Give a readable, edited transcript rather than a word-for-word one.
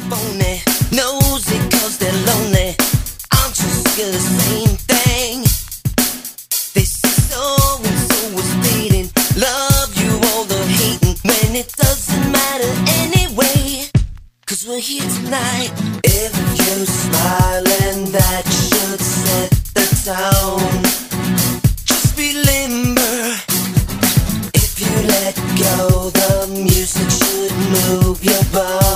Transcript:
phony, nosy cause they're lonely. Aren't you sick of the same thing? They say so and so was dating. Love you all the hating when it doesn't matter anyway. Cause we're here tonight. If you smile and that should set the tone. Just be limber. If you let go, the music should move your bones.